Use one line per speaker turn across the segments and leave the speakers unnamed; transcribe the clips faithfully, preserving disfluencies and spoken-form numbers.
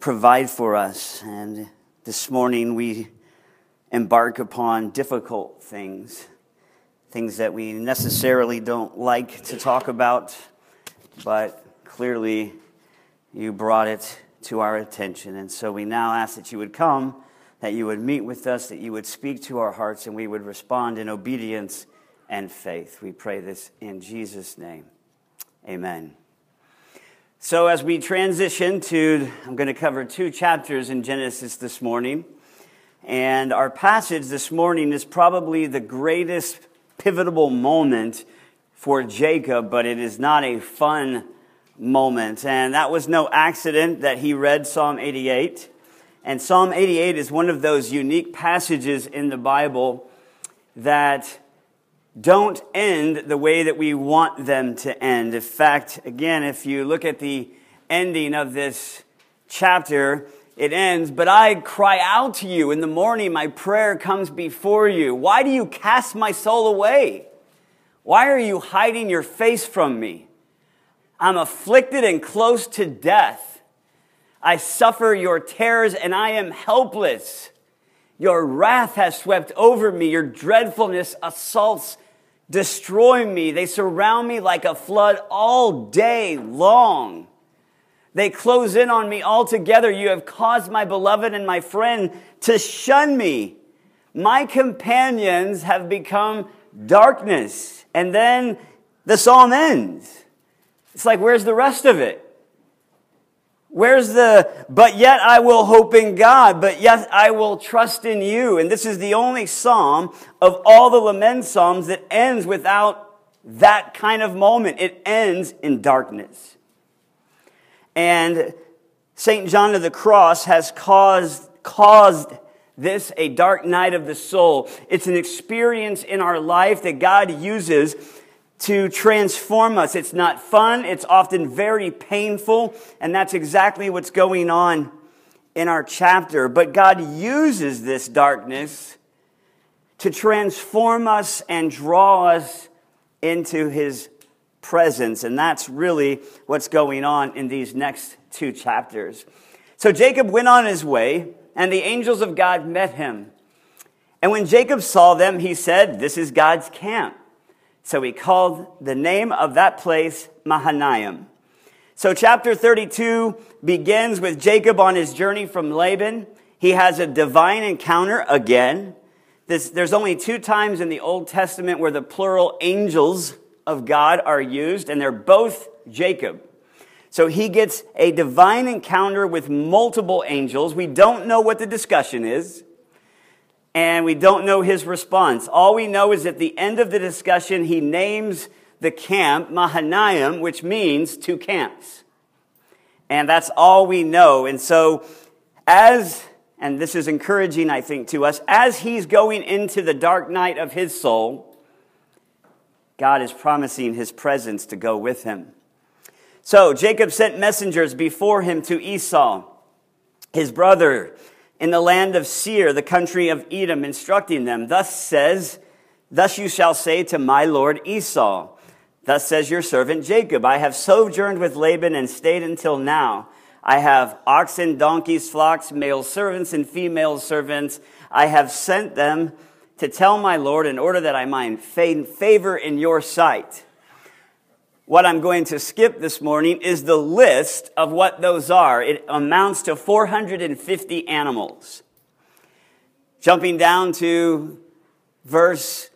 provide for us. And this morning we embark upon difficult things, things that we necessarily don't like to talk about, but clearly you brought it to our attention. And so we now ask that you would come, that you would meet with us, that you would speak to our hearts, and we would respond in obedience and faith. We pray this in Jesus' name. Amen. So as we transition to, I'm going to cover two chapters in Genesis this morning. And our passage this morning is probably the greatest pivotal moment for Jacob, but it is not a fun moment. And that was no accident that he read Psalm eighty-eight. And Psalm eighty-eight is one of those unique passages in the Bible that don't end the way that we want them to end. In fact, again, if you look at the ending of this chapter, it ends, "But I cry out to you in the morning, my prayer comes before you. Why do you cast my soul away? Why are you hiding your face from me? I'm afflicted and close to death. I suffer your terrors and I am helpless. Your wrath has swept over me. Your dreadfulness assaults destroy me. They surround me like a flood all day long. They close in on me altogether. You have caused my beloved and my friend to shun me. My companions have become darkness." And then the psalm ends. It's like, where's the rest of it? Where's the, "But yet I will hope in God, but yet I will trust in you"? And this is the only psalm of all the lament psalms that ends without that kind of moment. It ends in darkness. And Saint John of the Cross has caused, caused this a dark night of the soul. It's an experience in our life that God uses to transform us. It's not fun. It's often very painful. And that's exactly what's going on in our chapter. But God uses this darkness to transform us and draw us into his presence. And that's really what's going on in these next two chapters. So Jacob went on his way, and the angels of God met him. And when Jacob saw them, he said, "This is God's camp." So he called the name of that place Mahanaim. So chapter thirty-two begins with Jacob on his journey from Laban. He has a divine encounter again. This, there's only two times in the Old Testament where the plural angels of God are used, and they're both Jacob. So he gets a divine encounter with multiple angels. We don't know what the discussion is. And we don't know his response. All we know is at the end of the discussion, he names the camp Mahanaim, which means two camps. And that's all we know. And so as, and this is encouraging, I think, to us, as he's going into the dark night of his soul, God is promising his presence to go with him. So Jacob sent messengers before him to Esau, his brother, in the land of Seir, the country of Edom, instructing them, "Thus says, thus you shall say to my lord Esau, thus says your servant Jacob, I have sojourned with Laban and stayed until now. I have oxen, donkeys, flocks, male servants and female servants. I have sent them to tell my lord in order that I might find favor in your sight." What I'm going to skip this morning is the list of what those are. It amounts to four hundred fifty animals. Jumping down to verse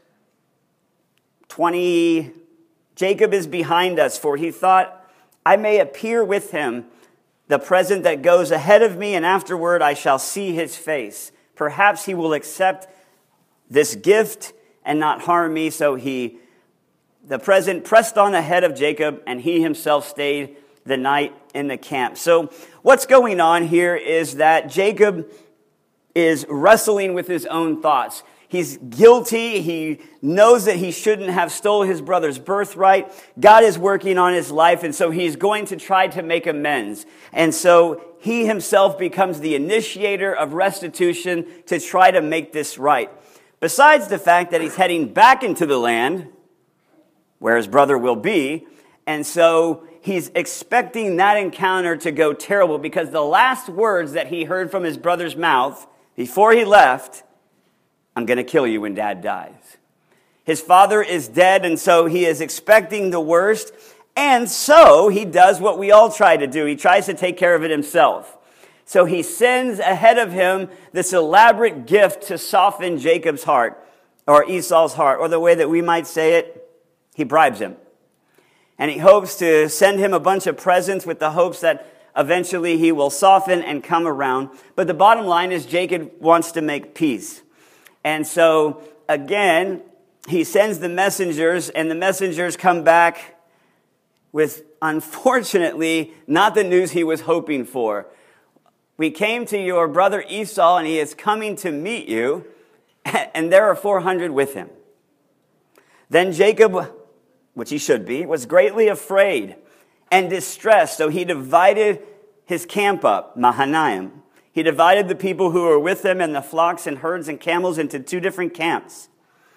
twenty, Jacob is behind us, for he thought, "I may appear with him, the present that goes ahead of me, and afterward I shall see his face. Perhaps he will accept this gift and not harm me." So he The present pressed on ahead of Jacob, and he himself stayed the night in the camp. So what's going on here is that Jacob is wrestling with his own thoughts. He's guilty. He knows that he shouldn't have stole his brother's birthright. God is working on his life, and so he's going to try to make amends. And so he himself becomes the initiator of restitution to try to make this right. Besides the fact that he's heading back into the land where his brother will be, and so he's expecting that encounter to go terrible because the last words that he heard from his brother's mouth before he left, I'm going to kill you when Dad dies. His father is dead, and so he is expecting the worst. And so he does what we all try to do. He tries to take care of it himself. So he sends ahead of him this elaborate gift to soften Jacob's heart, or Esau's heart, or the way that we might say it, he bribes him. And he hopes to send him a bunch of presents with the hopes that eventually he will soften and come around. But the bottom line is Jacob wants to make peace. And so, again, he sends the messengers, and the messengers come back with, unfortunately, not the news he was hoping for. We came to your brother Esau, and he is coming to meet you, and there are four hundred with him. Then Jacob, which he should be, was greatly afraid and distressed, so he divided his camp up, Mahanaim. He divided the people who were with him and the flocks and herds and camels into two different camps.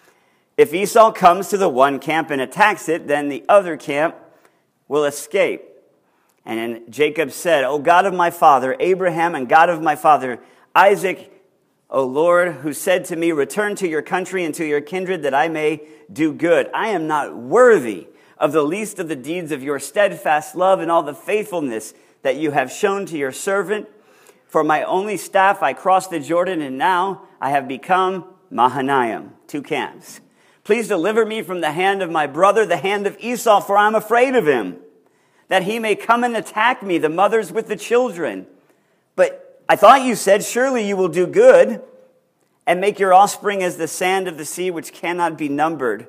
If Esau comes to the one camp and attacks it, then the other camp will escape. And then Jacob said, O God of my father Abraham and God of my father Isaac, O Lord, who said to me, return to your country and to your kindred that I may do good. I am not worthy of the least of the deeds of your steadfast love and all the faithfulness that you have shown to your servant. For my only staff I crossed the Jordan, and now I have become Mahanaim, two camps. Please deliver me from the hand of my brother, the hand of Esau, for I am afraid of him, that he may come and attack me, the mothers with the children. But I thought you said, surely you will do good and make your offspring as the sand of the sea, which cannot be numbered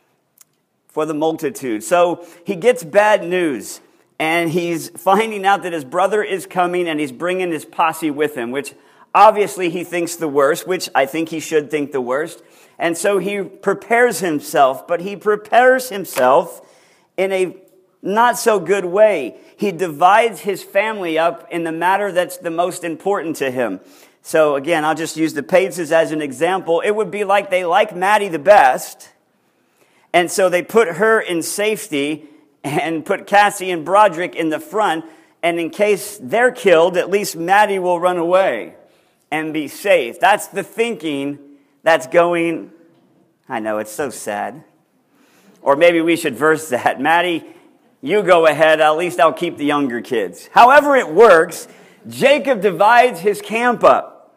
for the multitude. So he gets bad news, and he's finding out that his brother is coming, and he's bringing his posse with him, which obviously he thinks the worst, which I think he should think the worst. And so he prepares himself, but he prepares himself in a not so good way. He divides his family up in the matter that's the most important to him. So again, I'll just use the Paces as an example. It would be like they like Maddie the best, and so they put her in safety and put Cassie and Broderick in the front, and in case they're killed, at least Maddie will run away and be safe. That's the thinking that's going, I know, it's so sad. Or maybe we should verse that. Maddie, you go ahead, at least I'll keep the younger kids. However it works, Jacob divides his camp up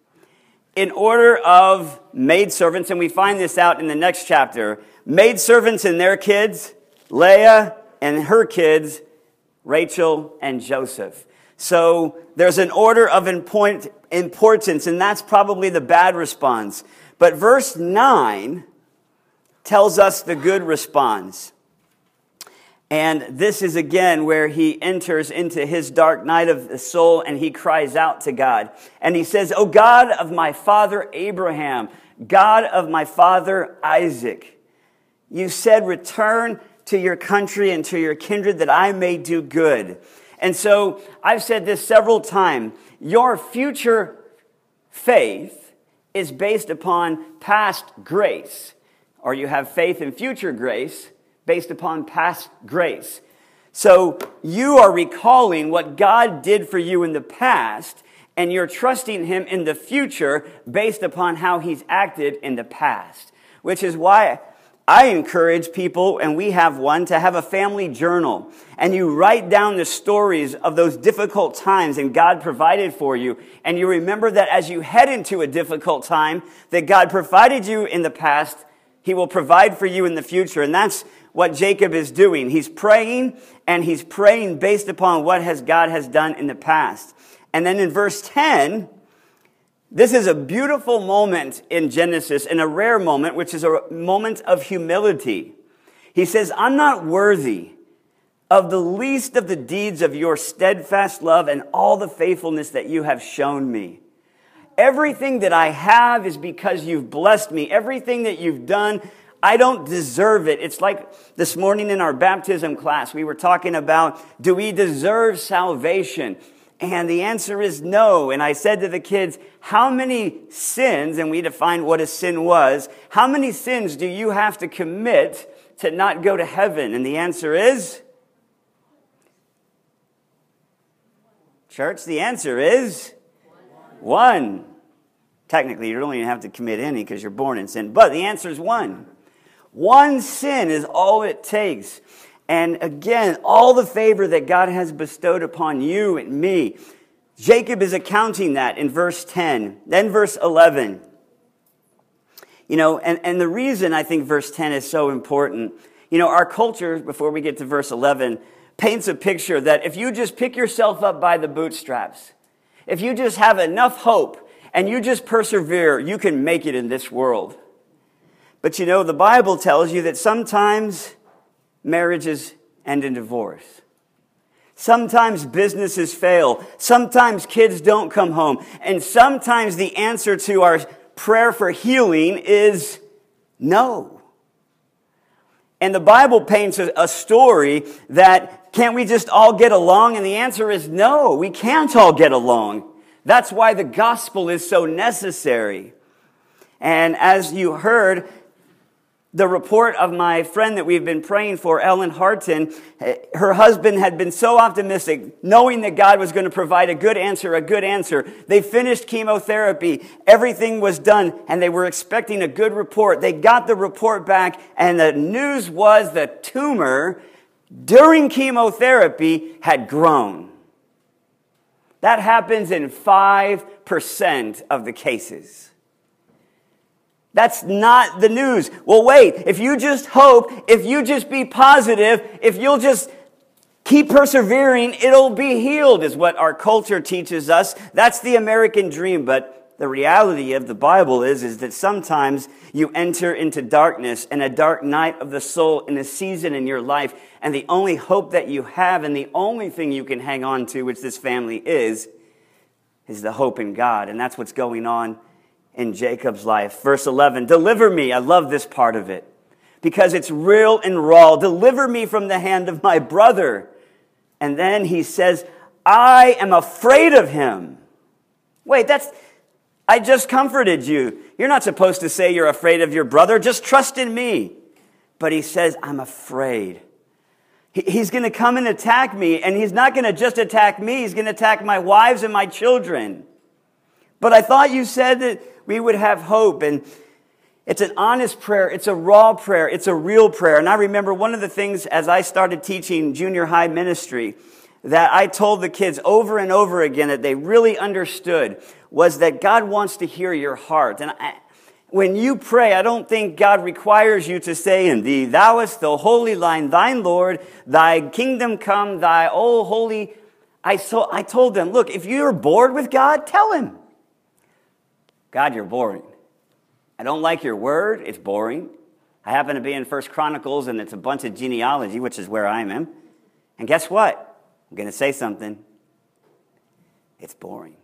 in order of maidservants, and we find this out in the next chapter. Maidservants and their kids, Leah and her kids, Rachel and Joseph. So there's an order of importance, and that's probably the bad response. But verse nine tells us the good response. And this is again where he enters into his dark night of the soul, and he cries out to God. And he says, O God of my father Abraham, God of my father Isaac, you said, return to your country and to your kindred that I may do good. And so I've said this several times. Your future faith is based upon past grace, or you have faith in future grace based upon past grace. So you are recalling what God did for you in the past, and you're trusting him in the future based upon how he's acted in the past, which is why I encourage people, and we have one, to have a family journal. And you write down the stories of those difficult times and God provided for you. And you remember that as you head into a difficult time, that God provided you in the past, he will provide for you in the future. And that's what Jacob is doing. He's praying, and he's praying based upon what has God has done in the past. And then in verse ten, this is a beautiful moment in Genesis, and a rare moment, which is a moment of humility. He says, I'm not worthy of the least of the deeds of your steadfast love and all the faithfulness that you have shown me. Everything that I have is because you've blessed me. Everything that you've done, I don't deserve it. It's like this morning in our baptism class, we were talking about, do we deserve salvation? And the answer is no. And I said to the kids, how many sins, and we defined what a sin was, how many sins do you have to commit to not go to heaven? And the answer is Church, the answer is one. one. Technically, you don't even have to commit any because you're born in sin. But the answer is one. One sin is all it takes. And again, all the favor that God has bestowed upon you and me, Jacob is accounting that in verse ten. Then verse eleven. You know, and, and the reason I think verse ten is so important, you know, our culture, before we get to verse eleven, paints a picture that if you just pick yourself up by the bootstraps, if you just have enough hope and you just persevere, you can make it in this world. But you know, the Bible tells you that sometimes marriages end in divorce. Sometimes businesses fail. Sometimes kids don't come home. And sometimes the answer to our prayer for healing is no. And the Bible paints a, a story that can't we just all get along? And the answer is no, we can't all get along. That's why the gospel is so necessary. And as you heard, the report of my friend that we've been praying for, Ellen Harton, her husband had been so optimistic, knowing that God was going to provide a good answer, a good answer. They finished chemotherapy. Everything was done, and they were expecting a good report. They got the report back, and the news was the tumor during chemotherapy had grown. That happens in five percent of the cases. That's not the news. Well, wait, if you just hope, if you just be positive, if you'll just keep persevering, it'll be healed, is what our culture teaches us. That's the American dream. But the reality of the Bible is, is that sometimes you enter into darkness and a dark night of the soul in a season in your life. And the only hope that you have and the only thing you can hang on to, which this family is, is the hope in God. And that's what's going on in Jacob's life. Verse eleven, deliver me. I love this part of it because it's real and raw. Deliver me from the hand of my brother. And then he says, I am afraid of him. Wait, that's, I just comforted you. You're not supposed to say you're afraid of your brother. Just trust in me. But he says, I'm afraid. He's going to come and attack me. And he's not going to just attack me. He's going to attack my wives and my children. But I thought you said that we would have hope. And it's an honest prayer. It's a raw prayer. It's a real prayer. And I remember one of the things as I started teaching junior high ministry that I told the kids over and over again that they really understood was that God wants to hear your heart. And I, when you pray, I don't think God requires you to say in thee, thou is the holy line, thine Lord, thy kingdom come, thy oh holy. I, so, I told them, look, if you're bored with God, tell him. God, you're boring. I don't like your word. It's boring. I happen to be in First Chronicles, and it's a bunch of genealogy, which is where I am. And guess what? I'm going to say something. It's boring.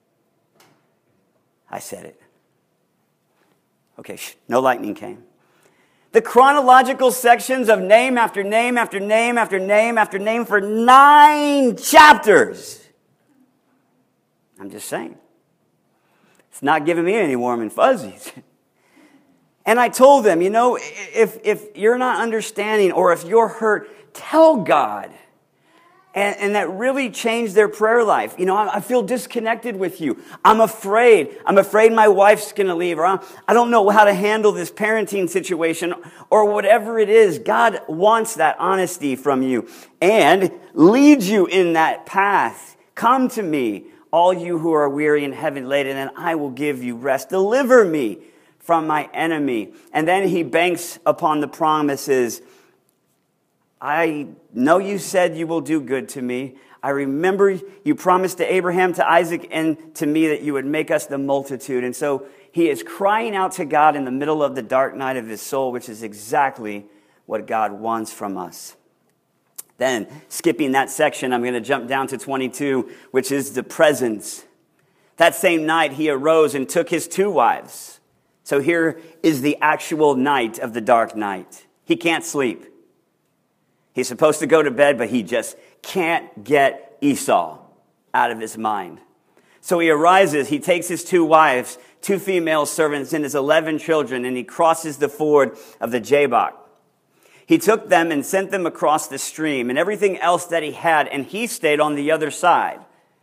I said it. Okay, shh, no lightning came. The chronological sections of name after name after name after name after name for nine chapters. I'm just saying. It's not giving me any warm and fuzzies. And I told them, you know, if, if you're not understanding or if you're hurt, tell God. And, and that really changed their prayer life. You know, I, I feel disconnected with you. I'm afraid. I'm afraid my wife's going to leave. Or I'm, I don't know how to handle this parenting situation or whatever it is. God wants that honesty from you and leads you in that path. Come to me, all you who are weary and heavy laden, and I will give you rest. Deliver me from my enemy. And then he banks upon the promises. I know you said you will do good to me. I remember you promised to Abraham, to Isaac, and to me that you would make us the multitude. And so he is crying out to God in the middle of the dark night of his soul, which is exactly what God wants from us. Then, skipping that section, I'm going to jump down to twenty-two, which is the presence. That same night, he arose and took his two wives. So here is the actual night of the dark night. He can't sleep. He's supposed to go to bed, but he just can't get Esau out of his mind. So he arises, he takes his two wives, two female servants, and his eleven children, and he crosses the ford of the Jabbok. He took them and sent them across the stream and everything else that he had, and he stayed on the other side.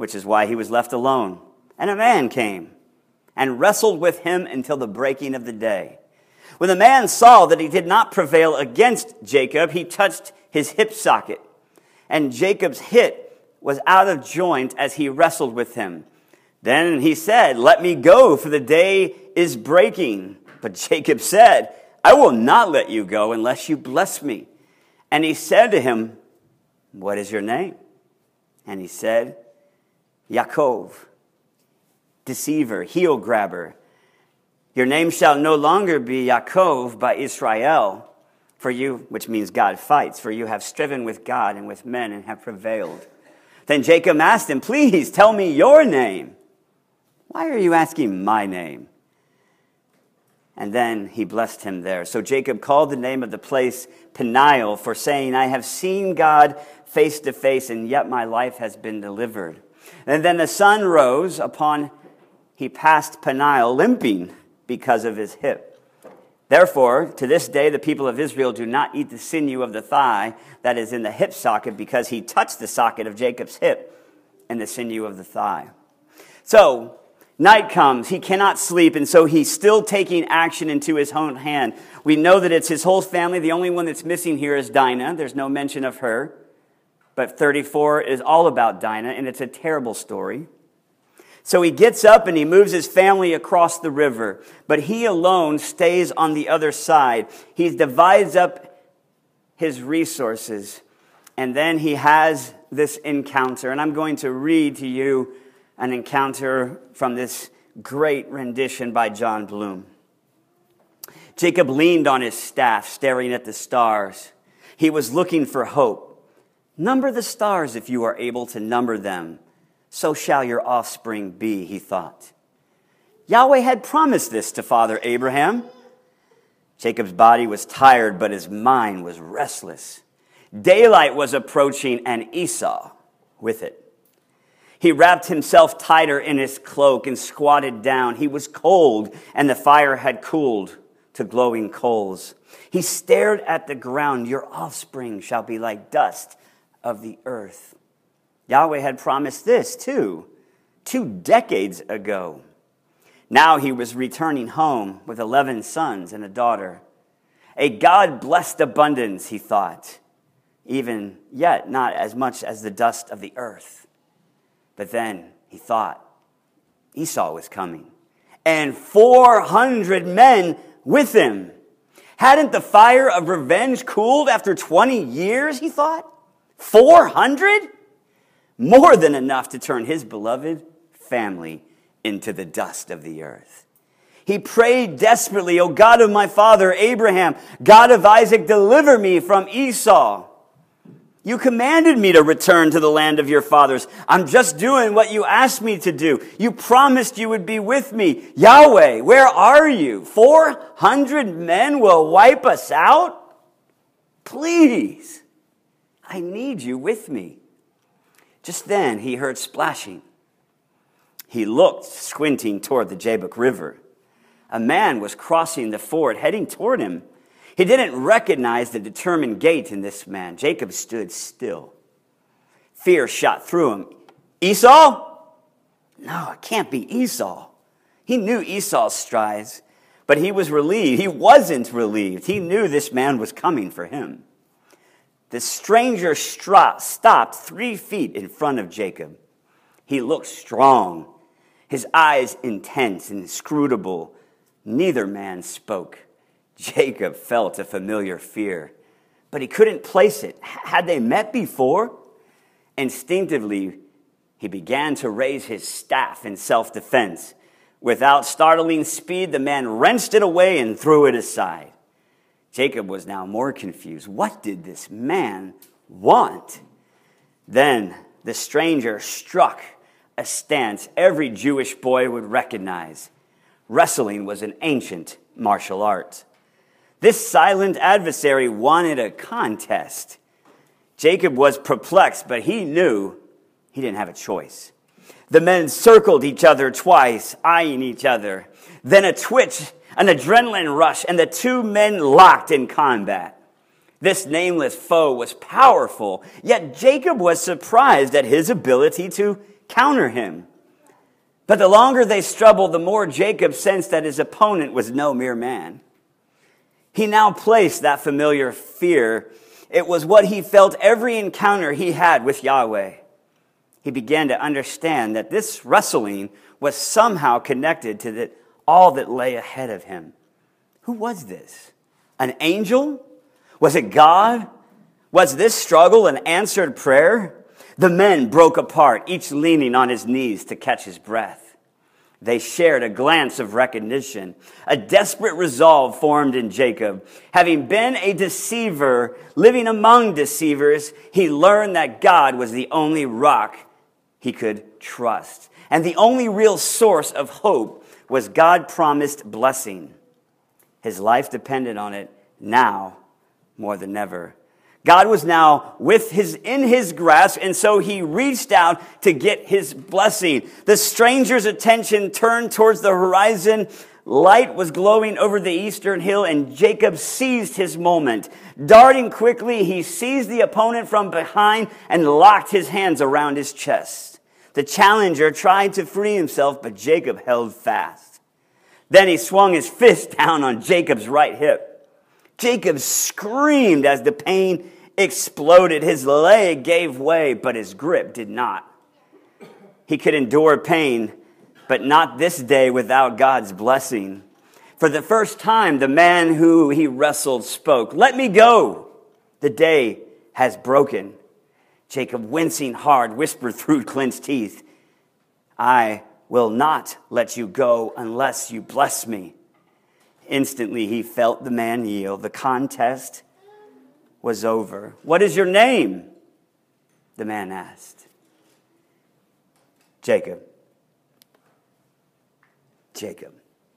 which is why he was left alone. And a man came and wrestled with him until the breaking of the day. When the man saw that he did not prevail against Jacob, he touched his hip socket. And Jacob's hip was out of joint as he wrestled with him. Then he said, "Let me go, for the day is breaking." But Jacob said, "I will not let you go unless you bless me." And he said to him, "What is your name?" And he said, "Yaakov, deceiver, heel grabber. Your name shall no longer be Yaakov, but Israel, for you," which means God fights, "for you have striven with God and with men and have prevailed." Then Jacob asked him, "Please tell me your name." "Why are you asking my name?" And then he blessed him there. So Jacob called the name of the place Peniel, for saying, "I have seen God face to face, and yet my life has been delivered." And then the sun rose upon, he passed Peniel, limping because of his hip. Therefore, to this day, the people of Israel do not eat the sinew of the thigh that is in the hip socket, because he touched the socket of Jacob's hip and the sinew of the thigh. So, night comes, he cannot sleep, and so he's still taking action into his own hand. We know that it's his whole family. The only one that's missing here is Dinah. There's no mention of her. But thirty-four is all about Dinah, and it's a terrible story. So he gets up and he moves his family across the river, but he alone stays on the other side. He divides up his resources, and then he has this encounter. And I'm going to read to you an encounter from this great rendition by John Bloom. Jacob leaned on his staff, staring at the stars. He was looking for hope. "Number the stars if you are able to number them. So shall your offspring be," he thought. Yahweh had promised this to Father Abraham. Jacob's body was tired, but his mind was restless. Daylight was approaching, and Esau with it. He wrapped himself tighter in his cloak and squatted down. He was cold, and the fire had cooled to glowing coals. He stared at the ground. "Your offspring shall be like dust of the earth." Yahweh had promised this too, two decades ago. Now he was returning home with eleven sons and a daughter. A God-blessed abundance, he thought, even yet not as much as the dust of the earth. But then he thought Esau was coming, and four hundred men with him. Hadn't the fire of revenge cooled after twenty years, he thought? four hundred? More than enough to turn his beloved family into the dust of the earth. He prayed desperately, "O God of my father Abraham, God of Isaac, deliver me from Esau. You commanded me to return to the land of your fathers. I'm just doing what you asked me to do. You promised you would be with me. Yahweh, where are you? Four hundred men will wipe us out? Please, I need you with me." Just then he heard splashing. He looked, squinting toward the Jabbok River. A man was crossing the ford, heading toward him. He didn't recognize the determined gait in this man. Jacob stood still. Fear shot through him. "Esau? No, it can't be Esau." He knew Esau's strides, but he was relieved. He wasn't relieved. He knew this man was coming for him. The stranger stopped three feet in front of Jacob. He looked strong, his eyes intense and inscrutable. Neither man spoke. Jacob felt a familiar fear, but he couldn't place it. Had they met before? Instinctively, he began to raise his staff in self-defense. Without startling speed, the man wrenched it away and threw it aside. Jacob was now more confused. What did this man want? Then the stranger struck a stance every Jewish boy would recognize. Wrestling was an ancient martial art. This silent adversary wanted a contest. Jacob was perplexed, but he knew he didn't have a choice. The men circled each other twice, eyeing each other. Then a twitch, an adrenaline rush, and the two men locked in combat. This nameless foe was powerful, yet Jacob was surprised at his ability to counter him. But the longer they struggled, the more Jacob sensed that his opponent was no mere man. He now placed that familiar fear. It was what he felt every encounter he had with Yahweh. He began to understand that this wrestling was somehow connected to the, all that lay ahead of him. Who was this? An angel? Was it God? Was this struggle an answered prayer? The men broke apart, each leaning on his knees to catch his breath. They shared a glance of recognition. A desperate resolve formed in Jacob. Having been a deceiver, living among deceivers, he learned that God was the only rock he could trust. And the only real source of hope was God-promised blessing. His life depended on it now more than ever. God was now with his, in his grasp, and so he reached out to get his blessing. The stranger's attention turned towards the horizon. Light was glowing over the eastern hill, and Jacob seized his moment. Darting quickly, he seized the opponent from behind and locked his hands around his chest. The challenger tried to free himself, but Jacob held fast. Then he swung his fist down on Jacob's right hip. Jacob screamed as the pain exploded. His leg gave way, but his grip did not. He could endure pain, but not this day without God's blessing. For the first time, the man who he wrestled spoke. "Let me go. The day has broken." Jacob, wincing hard, whispered through clenched teeth, "I will not let you go unless you bless me." Instantly, he felt the man yield. The contest was over. "What is your name?" the man asked. Jacob. Jacob.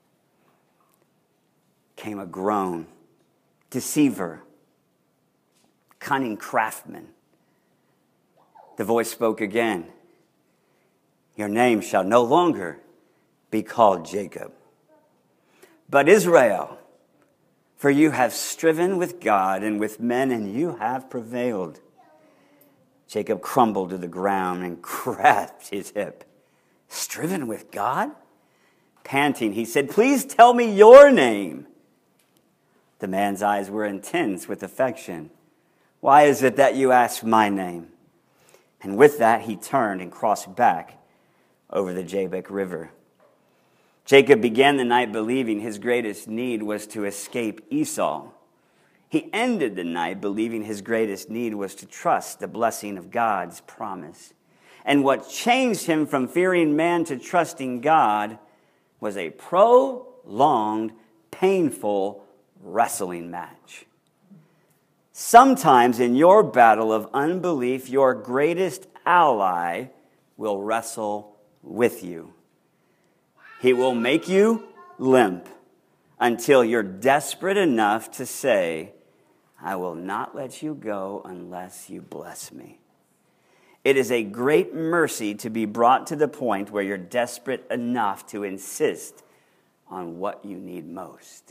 Came a groan. Deceiver. Cunning craftsman. The voice spoke again. "Your name shall no longer be called Jacob, but Israel, for you have striven with God and with men, and you have prevailed." Jacob crumbled to the ground and grasped his hip. "Striven with God?" Panting, he said, "Please tell me your name." The man's eyes were intense with affection. "Why is it that you ask my name?" And with that, he turned and crossed back over the Jabbok River. Jacob began the night believing his greatest need was to escape Esau. He ended the night believing his greatest need was to trust the blessing of God's promise. And what changed him from fearing man to trusting God was a prolonged, painful wrestling match. Sometimes in your battle of unbelief, your greatest ally will wrestle with you. He will make you limp until you're desperate enough to say, "I will not let you go unless you bless me." It is a great mercy to be brought to the point where you're desperate enough to insist on what you need most.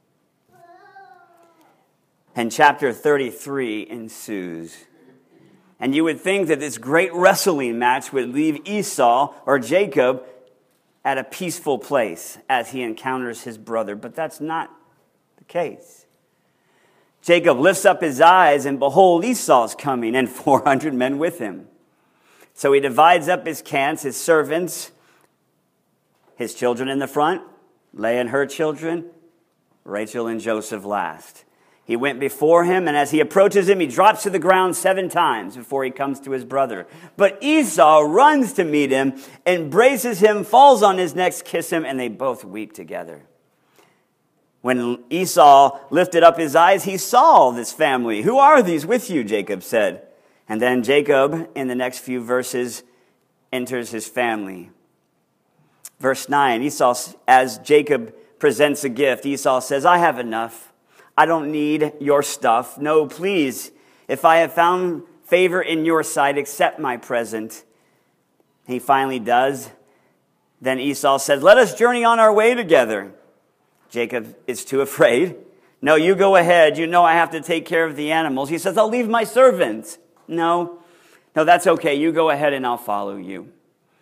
And chapter thirty-three ensues. And you would think that this great wrestling match would leave Esau or Jacob at a peaceful place as he encounters his brother. But that's not the case. Jacob lifts up his eyes, and behold, Esau's coming, and four hundred men with him. So he divides up his camps, his servants, his children in the front, Leah and her children, Rachel and Joseph last. He went before him, and as he approaches him, he drops to the ground seven times before he comes to his brother. But Esau runs to meet him, embraces him, falls on his neck, kisses him, and they both weep together. When Esau lifted up his eyes, he saw this family. "Who are these with you?" Jacob said. And then Jacob, in the next few verses, enters his family. Verse nine, Esau, as Jacob presents a gift, Esau says, "I have enough. I don't need your stuff. No, please, if I have found favor in your sight, accept my present." He finally does. Then Esau says, "Let us journey on our way together." Jacob is too afraid. "No, you go ahead. You know I have to take care of the animals." He says, "I'll leave my servants." No, no, that's okay. You go ahead and I'll follow you.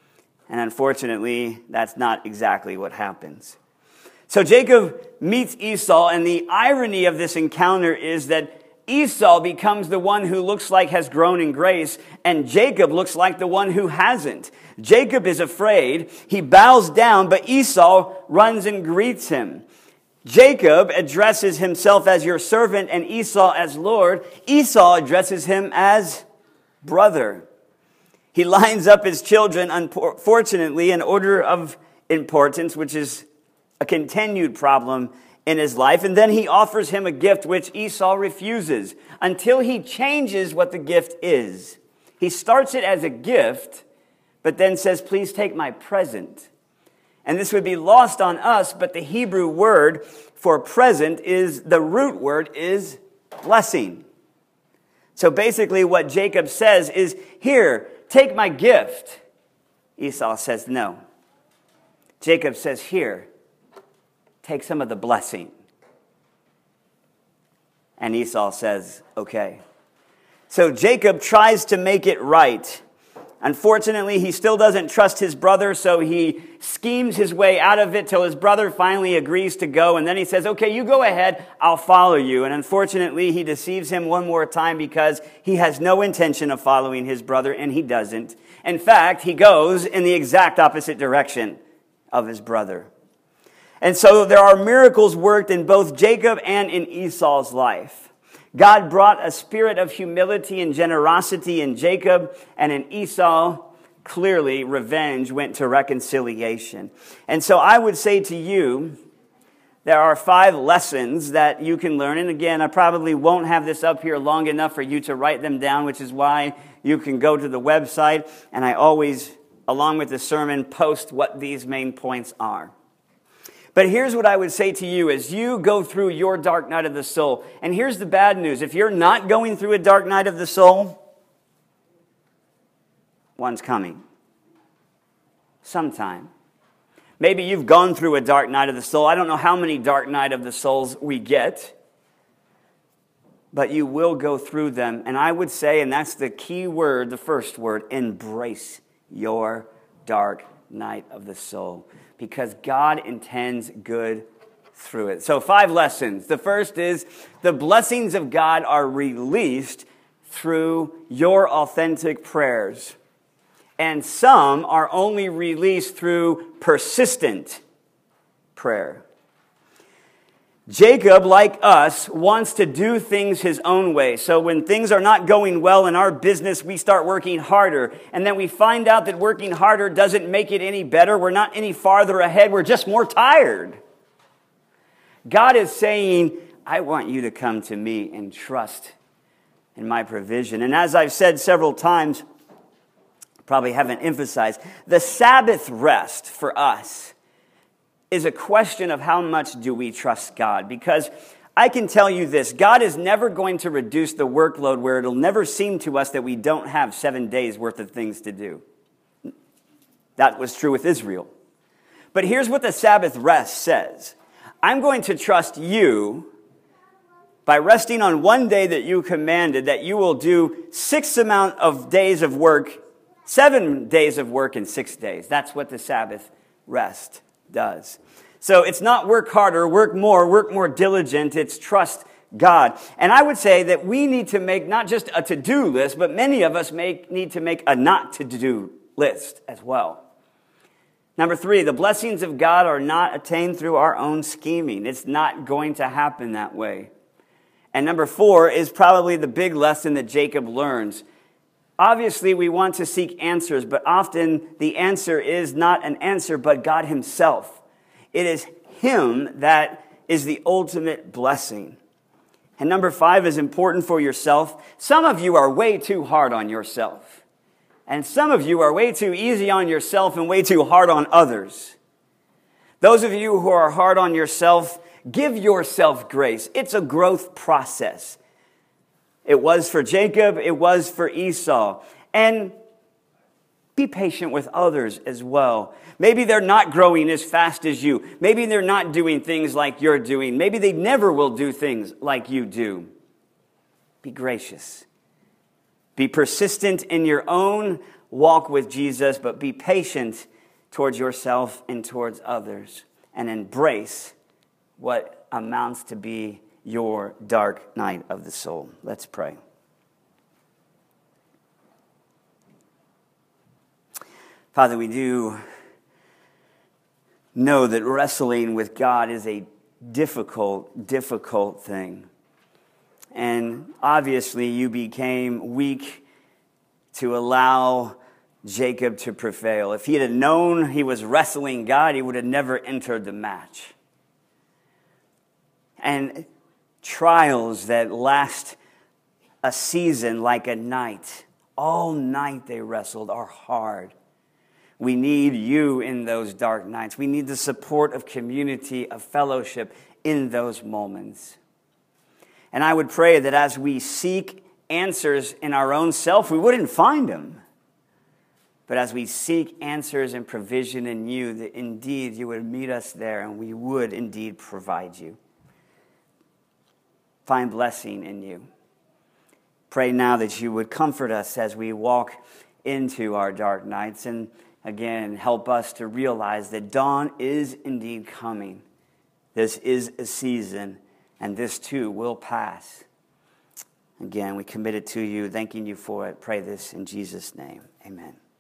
And unfortunately, that's not exactly what happens. So Jacob meets Esau, and the irony of this encounter is that Esau becomes the one who looks like has grown in grace, and Jacob looks like the one who hasn't. Jacob is afraid. He bows down, but Esau runs and greets him. Jacob addresses himself as your servant and Esau as Lord. Esau addresses him as brother. He lines up his children, unfortunately, in order of importance, which is a continued problem in his life. And then he offers him a gift which Esau refuses until he changes what the gift is. He starts it as a gift, but then says, please take my present. And this would be lost on us, but the Hebrew word for present is, the root word is blessing. So basically what Jacob says is, here, take my gift. Esau says, no. Jacob says, here, take some of the blessing. And Esau says, okay. So Jacob tries to make it right. Unfortunately, he still doesn't trust his brother, so he schemes his way out of it till his brother finally agrees to go. And then he says, okay, you go ahead, I'll follow you. And unfortunately, he deceives him one more time because he has no intention of following his brother, and he doesn't. In fact, he goes in the exact opposite direction of his brother. And so there are miracles worked in both Jacob and in Esau's life. God brought a spirit of humility and generosity in Jacob, and in Esau, clearly, revenge went to reconciliation. And so I would say to you, there are five lessons that you can learn. And again, I probably won't have this up here long enough for you to write them down, which is why you can go to the website, and I always, along with the sermon, post what these main points are. But here's what I would say to you as you go through your dark night of the soul. And here's the bad news. If you're not going through a dark night of the soul, one's coming. Sometime. Maybe you've gone through a dark night of the soul. I don't know how many dark night of the souls we get. But you will go through them. And I would say, and that's the key word, the first word, embrace your dark night of the soul. Because God intends good through it. So five lessons. The first is the blessings of God are released through your authentic prayers. And some are only released through persistent prayer. Jacob, like us, wants to do things his own way. So when things are not going well in our business, we start working harder. And then we find out that working harder doesn't make it any better. We're not any farther ahead. We're just more tired. God is saying, I want you to come to me and trust in my provision. And as I've said several times, probably haven't emphasized, the Sabbath rest for us is a question of how much do we trust God. Because I can tell you this, God is never going to reduce the workload where it'll never seem to us that we don't have seven days worth of things to do. That was true with Israel. But here's what the Sabbath rest says. I'm going to trust you by resting on one day that you commanded, that you will do six amount of days of work, seven days of work in six days. That's what the Sabbath rest does. So it's not work harder, work more, work more diligent. It's trust God. And I would say that we need to make not just a to-do list, but many of us make, need to make a not-to-do list as well. Number three, the blessings of God are not attained through our own scheming. It's not going to happen that way. And number four is probably the big lesson that Jacob learns. Obviously, we want to seek answers, but often the answer is not an answer, but God himself. It is him that is the ultimate blessing. And number five is important for yourself. Some of you are way too hard on yourself. And some of you are way too easy on yourself and way too hard on others. Those of you who are hard on yourself, give yourself grace. It's a growth process. It was for Jacob, it was for Esau. And be patient with others as well. Maybe they're not growing as fast as you. Maybe they're not doing things like you're doing. Maybe they never will do things like you do. Be gracious. Be persistent in your own walk with Jesus, but be patient towards yourself and towards others, and embrace what amounts to be your dark night of the soul. Let's pray. Father, we do know that wrestling with God is a difficult, difficult thing. And obviously you became weak to allow Jacob to prevail. If he had known he was wrestling God, he would have never entered the match. And trials that last a season like a night, all night they wrestled, are hard. We need you in those dark nights. We need the support of community, of fellowship in those moments. And I would pray that as we seek answers in our own self, we wouldn't find them. But as we seek answers and provision in you, that indeed you would meet us there and we would indeed provide you. Find blessing in you. Pray now that you would comfort us as we walk into our dark nights, and again, help us to realize that dawn is indeed coming. This is a season, and this too will pass. Again, we commit it to you, thanking you for it. Pray this in Jesus' name. Amen.